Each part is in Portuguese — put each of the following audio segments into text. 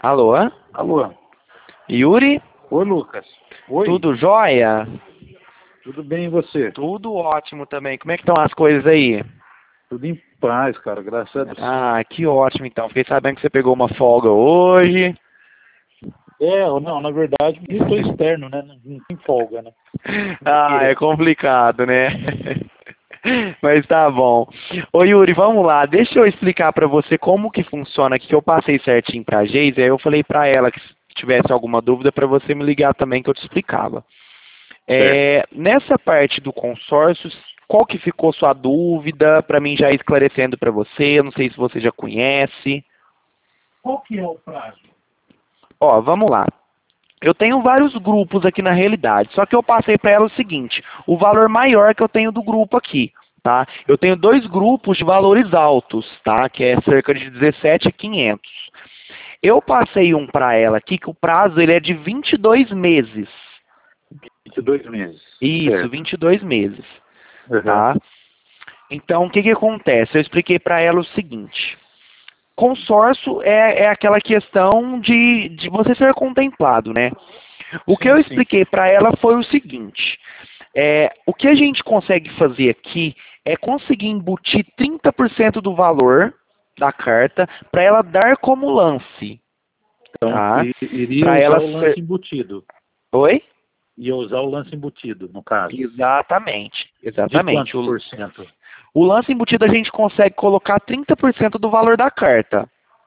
Alô? Alô? Yuri? Oi, Lucas. Oi. Tudo jóia? Tudo bem e você? Tudo ótimo também. Como é que estão as coisas aí? Tudo em paz, cara, graças a Deus. Ah, que ótimo então. Fiquei sabendo que você pegou uma folga hoje. Não, na verdade, eu estou externo, né? Não tem folga, né? Ah, é complicado, né? Mas tá bom. Ô Yuri, vamos lá. Deixa eu explicar pra você como que funciona aqui, que eu passei certinho pra Geise, aí eu falei pra ela que se tivesse alguma dúvida pra você me ligar também que eu te explicava. Certo. Nessa parte do consórcio, qual que ficou sua dúvida pra mim já ir esclarecendo pra você? Eu não sei se você já conhece. Qual que é o prazo? Ó, vamos lá. Eu tenho vários grupos aqui na realidade, só que eu passei para ela o seguinte, o valor maior que eu tenho do grupo aqui, tá? Eu tenho dois grupos de valores altos, tá? Que é cerca de 17.500. Eu passei um para ela aqui que o prazo ele é de 22 meses. 22 meses. Isso, Certo. 22 meses, Uhum. tá? Então, o que que acontece? Eu expliquei para ela o seguinte, consórcio é aquela questão de você ser contemplado, né? O que eu Sim, sim. expliquei para ela foi o seguinte, o que a gente consegue fazer aqui é conseguir embutir 30% do valor da carta para ela dar como lance, Então, tá? iria Para usar ela o lance ser... embutido. Oi? Ia usar o lance embutido, no caso. Exatamente, De exatamente. quantos por cento? O lance embutido a gente consegue colocar 30% do valor da carta.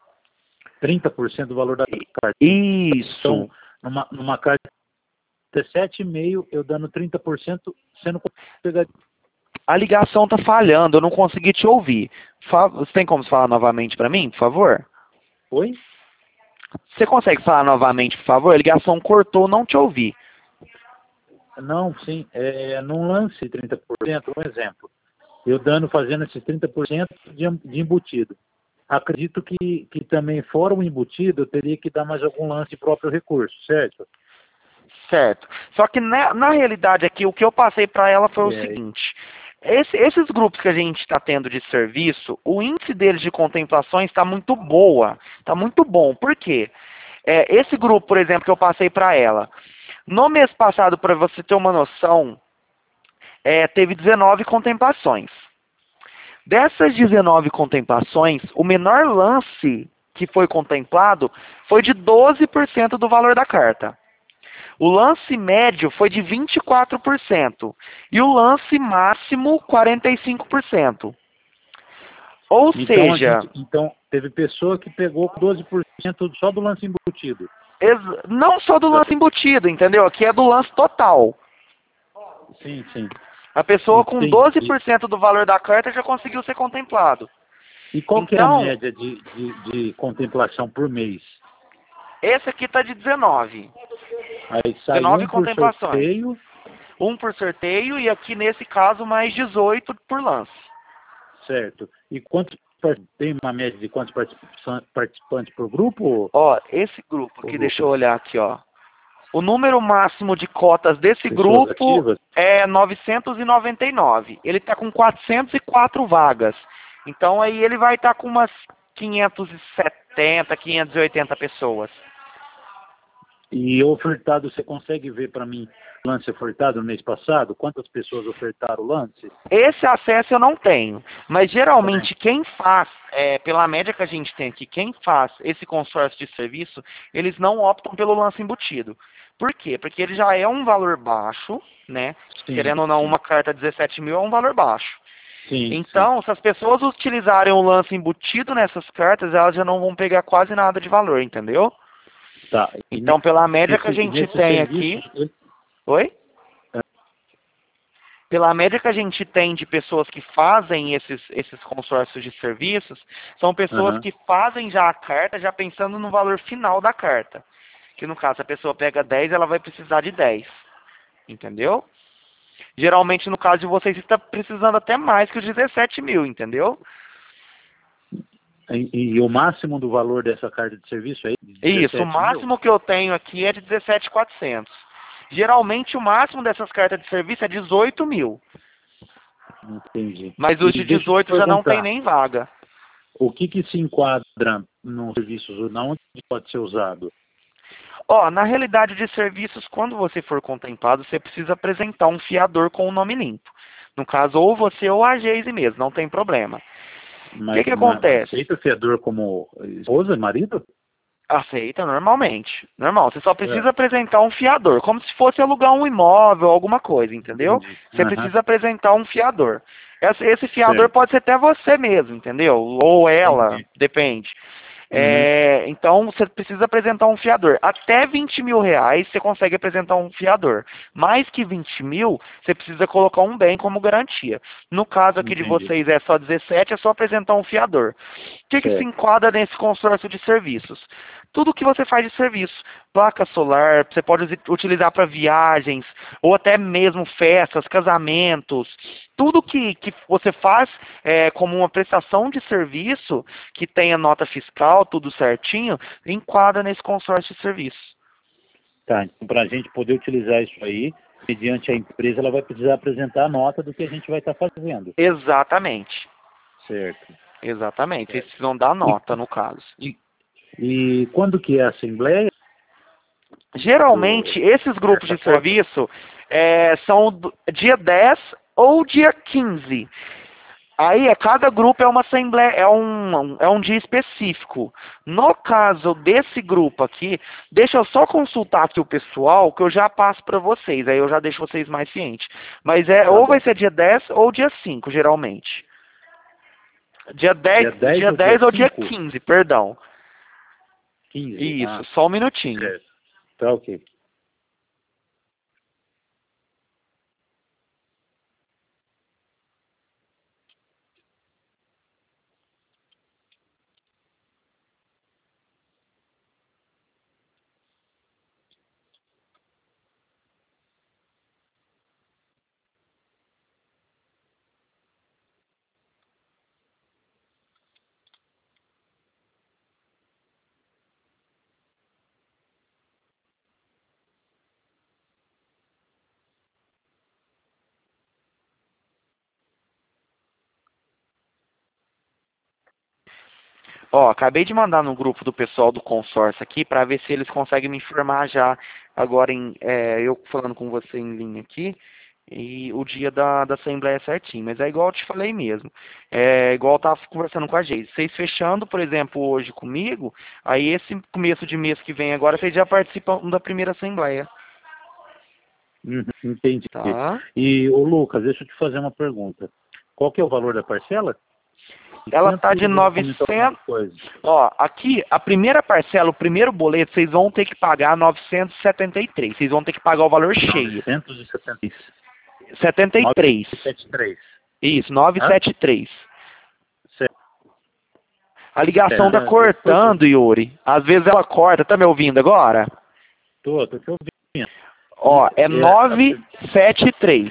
30% do valor da carta. Então, Isso. numa carta de 17,5, eu dando 30%, sendo pegar. A ligação tá falhando, eu não consegui te ouvir. Você tem como falar novamente para mim, por favor? Oi? Você consegue falar novamente, por favor? A ligação cortou, não te ouvi. Não, sim. Num lance 30%, um exemplo. Eu fazendo esses 30% de embutido. Acredito que também, fora o embutido, eu teria que dar mais algum lance próprio recurso, certo? Certo. Só que na realidade aqui, o que eu passei para ela foi o É, seguinte. Esses grupos que a gente está tendo de serviço, o índice deles de contemplações está muito boa. Está muito bom. Por quê? Esse grupo, por exemplo, que eu passei para ela. No mês passado, para você ter uma noção, teve 19 contemplações. Dessas 19 contemplações, o menor lance que foi contemplado foi de 12% do valor da carta. O lance médio foi de 24% e o lance máximo 45%. Ou seja, então, teve pessoa que pegou 12% só do lance embutido. não só do lance embutido, entendeu? Aqui é do lance total. Sim, sim. A pessoa com Entendi. 12% do valor da carta já conseguiu ser contemplado. E qual que é a Então, média de contemplação por mês? esse aqui está de 19. Aí sai 19 um por contemplações. sorteio, Um por sorteio e aqui nesse caso mais 18 por lance. certo? E tem uma média de quantos participantes por grupo, Ó, esse grupo ô aqui, deixa eu Lucas? olhar aqui, ó. O número máximo de cotas desse Pessoas grupo ativas? é 999. Ele está com 404 vagas. Então aí ele vai estar com umas 570, 580 pessoas. E ofertado, você consegue ver para mim lance ofertado no mês passado? Quantas pessoas ofertaram o lance? Esse acesso eu não tenho, mas Também. geralmente quem faz, pela média que a gente tem aqui, quem faz esse consórcio de serviço, eles não optam pelo lance embutido. Por quê? Porque ele já é um valor baixo, né? Sim, Querendo ou não, sim. uma carta 17 mil é um valor baixo. Sim, sim. Então, se as pessoas utilizarem o lance embutido nessas cartas, elas já não vão pegar quase nada de valor, entendeu? Tá. E Então, pela média que a gente nesse tem serviço, aqui... Oi? Pela média que a gente tem de pessoas que fazem esses consórcios de serviços, são pessoas aham. que fazem já a carta, já pensando no valor final da carta. Que no caso, se a pessoa pega 10, ela vai precisar de 10. Entendeu? Geralmente, no caso de vocês, você está precisando até mais que os 17 mil, entendeu? E o máximo do valor dessa carta de serviço é de Isso, o 17 mil? máximo que eu tenho aqui é de 17.400. Geralmente, o máximo dessas cartas de serviço é 18 mil. Entendi. Mas os E de deixa eu te 18 já não tem perguntar. nem vaga. O que se enquadra nos serviços, não onde pode ser usado? Ó, na realidade de serviços, quando você for contemplado, você precisa apresentar um fiador com o nome limpo. No caso, ou você ou a Geise mesmo, não tem problema. O que Mas, que acontece? aceita o fiador como esposa, marido? Aceita normalmente. Normal. Você só É, precisa apresentar um fiador, como se fosse alugar um imóvel, alguma coisa, entendeu? entendi. Você Aham, precisa apresentar um fiador. Esse fiador certo. pode ser até você mesmo, entendeu? Ou ela, Entendi. depende. Uhum, Então você precisa apresentar um fiador. Até 20 mil reais você consegue apresentar um fiador. Mais que 20 mil, você precisa colocar um bem como garantia. No caso aqui de entendi. vocês é só 17, é só apresentar um fiador. O que se Certo. enquadra nesse consórcio de serviços? Tudo que você faz de serviço. Placa solar, você pode utilizar para viagens, ou até mesmo festas, casamentos. Tudo que você faz como uma prestação de serviço, que tenha nota fiscal, tudo certinho, enquadra nesse consórcio de serviço. Tá, então para a gente poder utilizar isso aí, mediante a empresa, ela vai precisar apresentar a nota do que a gente vai estar fazendo. Exatamente. Certo. Exatamente. Vocês Certo. precisam dar E, nota, no caso. e, e quando que é a assembleia Geralmente, esses grupos dessa de cota? serviço são dia 10 ou dia 15. Aí, cada grupo é uma assembleia, é um dia específico. No caso desse grupo aqui, deixa eu só consultar aqui o pessoal, que eu já passo para vocês, aí eu já deixo vocês mais cientes. Mas Tá ou vai bom. ser dia 10 ou dia 5, geralmente. Dia 10, Dia 10 dia ou dia 10 ou dia 5? 15, perdão. 15. Isso, Ah, só um minutinho. certo. Tá ok. Ó, acabei de mandar no grupo do pessoal do consórcio aqui para ver se eles conseguem me informar já agora eu falando com você em linha aqui e o dia da assembleia certinho. Mas é igual eu te falei mesmo. É igual eu tava conversando com a Geise. Vocês fechando, por exemplo, hoje comigo, aí esse começo de mês que vem agora, vocês já participam da primeira assembleia, Uhum, entendi. tá? E, ô Lucas, deixa eu te fazer uma pergunta. Qual que é o valor da parcela? Ela tá de Você comentou alguma 900. coisa. Ó, aqui, a primeira parcela, o primeiro boleto, vocês vão ter que pagar 973. Vocês vão ter que pagar o valor cheio. 73. 973. Isso, Hã? 973. Certo. A ligação tá Depois eu cortando, Yuri. Às vezes ela corta. Tá me ouvindo agora? tô te ouvindo. Ó, é É, a 973.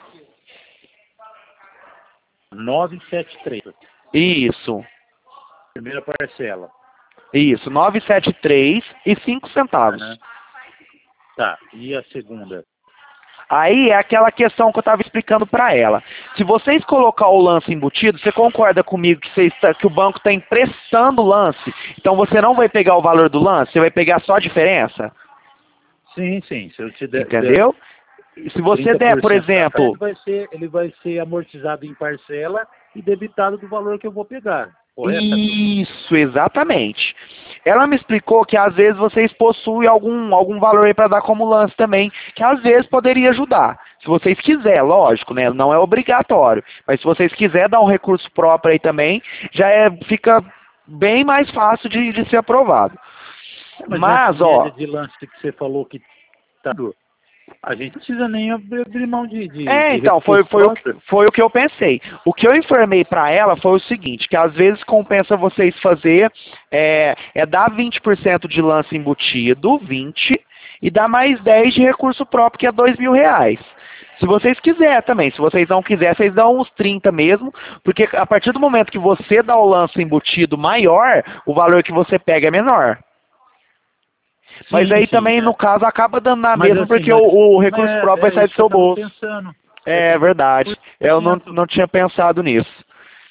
973. Isso. Primeira parcela. Isso, 973 e 5 centavos. Né? Tá. E a segunda? Aí é aquela questão que eu estava explicando para ela. Se vocês colocar o lance embutido, você concorda comigo que o banco está emprestando o lance? Então você não vai pegar o valor do lance, você vai pegar só a diferença? Sim, sim. Se eu te der Entendeu? E se você der, por 30% exemplo, ele vai ser amortizado em parcela e debitado do valor que eu vou pegar. Correto? isso, exatamente. Ela me explicou que às vezes vocês possuem algum valor aí para dar como lance também, que às vezes poderia ajudar. Se vocês quiserem, lógico, né? Não é obrigatório. Mas se vocês quiserem dar um recurso próprio aí também, fica bem mais fácil de ser aprovado. Mas, essa ó. média de lance que você falou que tá, a gente não precisa nem abrir mão de Então, recurso próprio. foi o que eu pensei. O que eu informei para ela foi o seguinte, que às vezes compensa vocês fazer, dar 20% de lance embutido, 20, e dar mais 10 de recurso próprio, que é R$ 2.000. Se vocês quiserem também, se vocês não quiserem, vocês dão uns 30 mesmo, porque a partir do momento que você dá o lance embutido maior, o valor que você pega é menor. Mas Sim, aí sim, também, no caso, acaba dando na Mas mesma, assim, porque o recurso próprio vai sair isso do que eu seu tava bolso. pensando. É É verdade. Eu não tinha pensado nisso.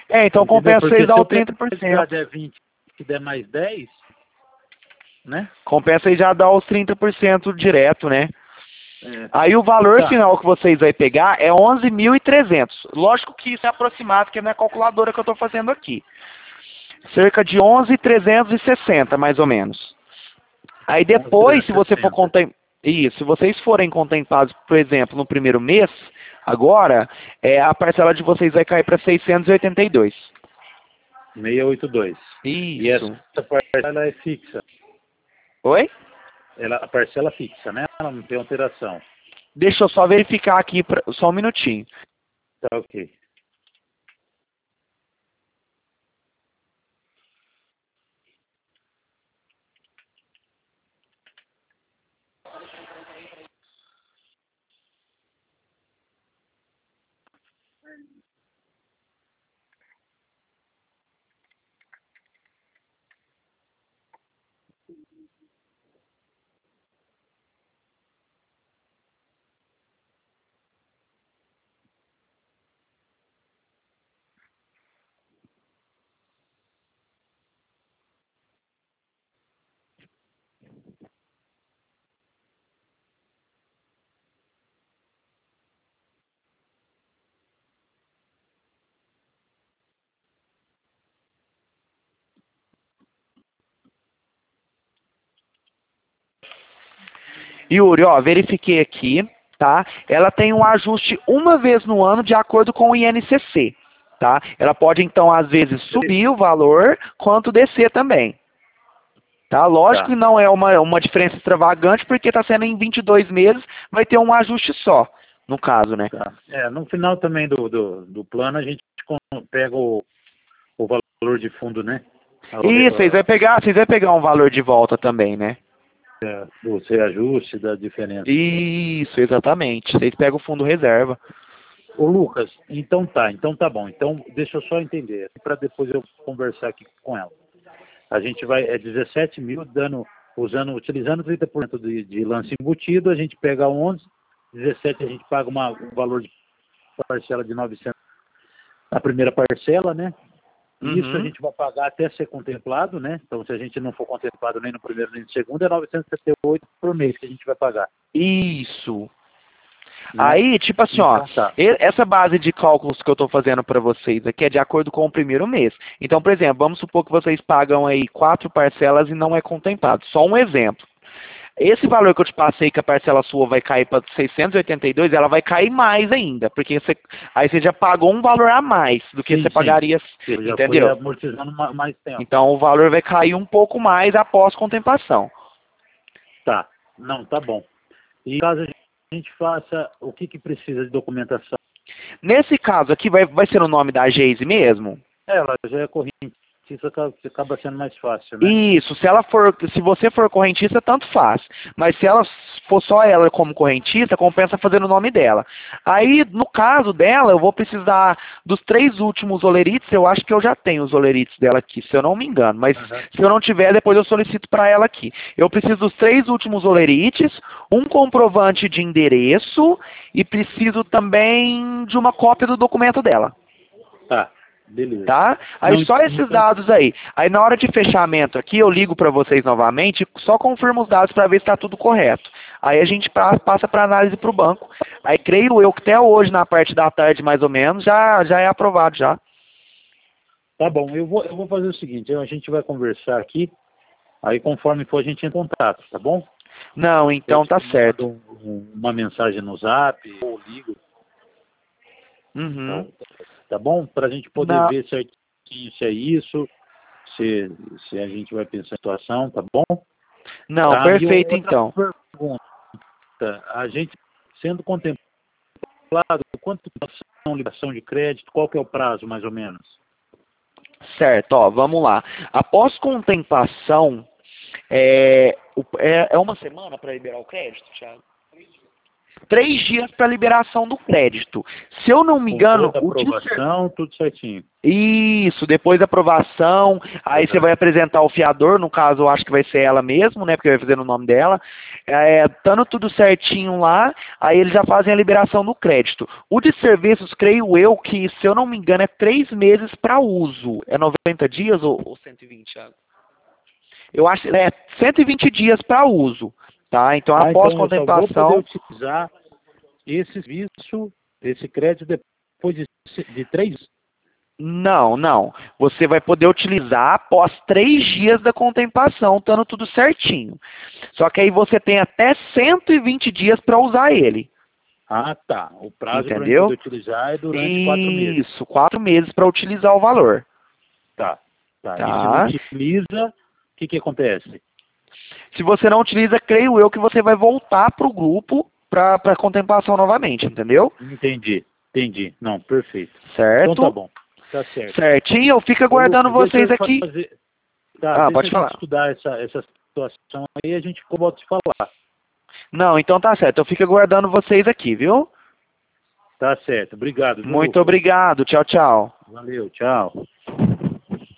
Então Entendeu? compensa Porque vocês dar se o eu pegar 30%. der 20 e der mais 10, né? Compensa aí já dar os 30% direto, né? É, Aí o valor tá. final que vocês vão pegar é 11.300. Lógico que isso é aproximado, porque não é calculadora que eu estou fazendo aqui. Cerca de 11.360, mais ou menos. Aí depois, se você for 11.360. isso, se vocês forem contemplados, por exemplo, no primeiro mês, agora, a parcela de vocês vai cair para 682. 682. E essa Isso. parcela é fixa. Oi? A parcela fixa, né? Ela não tem alteração. Deixa eu só verificar aqui, só um minutinho. Tá ok. Yuri, ó, verifiquei aqui, tá? Ela tem um ajuste uma vez no ano de acordo com o INCC, tá? Ela pode, então, às vezes subir o valor, quanto descer também. Tá? Lógico Tá. que não é uma diferença extravagante, porque está sendo em 22 meses, vai ter um ajuste só, no caso, né? Tá. No final também do plano a gente pega o valor de fundo, né? Isso, vocês vão pegar um valor de volta também, né? O reajuste da diferença. Isso, exatamente. Vocês pegam o fundo reserva. Ô Lucas, então tá bom. Então deixa eu só entender, para depois eu conversar aqui com ela. A gente vai, 17 mil utilizando 30% de lance embutido, a gente pega 11, 17 a gente paga um valor de parcela de 900 na primeira parcela, né? Uhum. Isso a gente vai pagar até ser contemplado, né? Então, se a gente não for contemplado nem no primeiro nem no segundo, é 978 por mês que a gente vai pagar. Isso. Né? Aí, tipo assim, ó, Então, tá. essa base de cálculos que eu estou fazendo para vocês aqui é de acordo com o primeiro mês. Então, por exemplo, vamos supor que vocês pagam aí 4 parcelas e não é contemplado. Só um exemplo. Esse valor que eu te passei, que a parcela sua vai cair para 682, ela vai cair mais ainda, porque aí você já pagou um valor a mais do que você pagaria, Eu já entendeu? fui amortizando mais tempo. Então o valor vai cair um pouco mais após contemplação. Tá. Não, tá bom. E caso a gente faça, o que precisa de documentação? Nesse caso aqui, vai ser o nome da Geise mesmo? Ela já é correntista, acaba sendo mais fácil, né? Isso, se você for correntista, tanto faz. Mas se ela for só ela como correntista, compensa fazer o nome dela. Aí, no caso dela, eu vou precisar dos 3 últimos olerites. Eu acho que eu já tenho os olerites dela aqui, se eu não me engano. Mas se eu não tiver, depois eu solicito para ela aqui. Eu preciso dos 3 últimos olerites, um comprovante de endereço e preciso também de uma cópia do documento dela. Tá. Beleza. Tá? Aí Não, só esses dados aí. Aí na hora de fechamento aqui, eu ligo para vocês novamente, só confirmo os dados para ver se está tudo correto. Aí a gente passa para análise para o banco. Aí creio eu que até hoje, na parte da tarde mais ou menos, já é aprovado já. Tá bom, eu vou fazer o seguinte, a gente vai conversar aqui, aí conforme for a gente entra em contato, tá bom? Não, então tá certo. Uma mensagem no zap, ou ligo. Uhum. Tá bom? Para a gente poder ver certinho se é isso, se a gente vai pensar em situação, tá bom? Não, Tá? perfeito E outra então. pergunta, a gente sendo contemplado, quanto são ligação de crédito, qual que é o prazo mais ou menos? Certo, ó, vamos lá. Após contemplação, é uma semana para liberar o crédito, Thiago? 3 dias para liberação do crédito. Se eu não me Com engano, toda a aprovação, tudo certinho. isso, depois da aprovação, aí você vai apresentar o fiador, no caso eu acho que vai ser ela mesmo, né, porque vai fazer no nome dela, estando tudo certinho lá, aí eles já fazem a liberação do crédito. O de serviços, creio eu que, se eu não me engano, é 3 meses para uso. É 90 dias ou 120, Thiago? Eu acho que é 120 dias para uso, tá? Então, após Então eu só vou contemplação... poder utilizar esse serviço, esse crédito, depois de 3? Não. Você vai poder utilizar após 3 dias da contemplação, estando tudo certinho. Só que aí você tem até 120 dias para usar ele. Ah, tá. O prazo para Entendeu? poder utilizar é durante 4 meses. Isso, 4 meses para utilizar o valor. Tá. E se não Tá? utiliza, o que acontece? Se você não utiliza, creio eu que você vai voltar para o grupo para contemplação novamente, entendeu? Entendi. Não, perfeito. Certo? Então tá bom. Tá certo. Certinho, eu fico aguardando Lucas, vocês deixa eu aqui. Tá, Pode deixa a falar. gente estudar essa situação aí e a gente volta a te falar. Não, então tá certo. Eu fico aguardando vocês aqui, viu? Tá certo. Obrigado, viu, Muito Lucas? obrigado. Tchau, tchau. Valeu, tchau.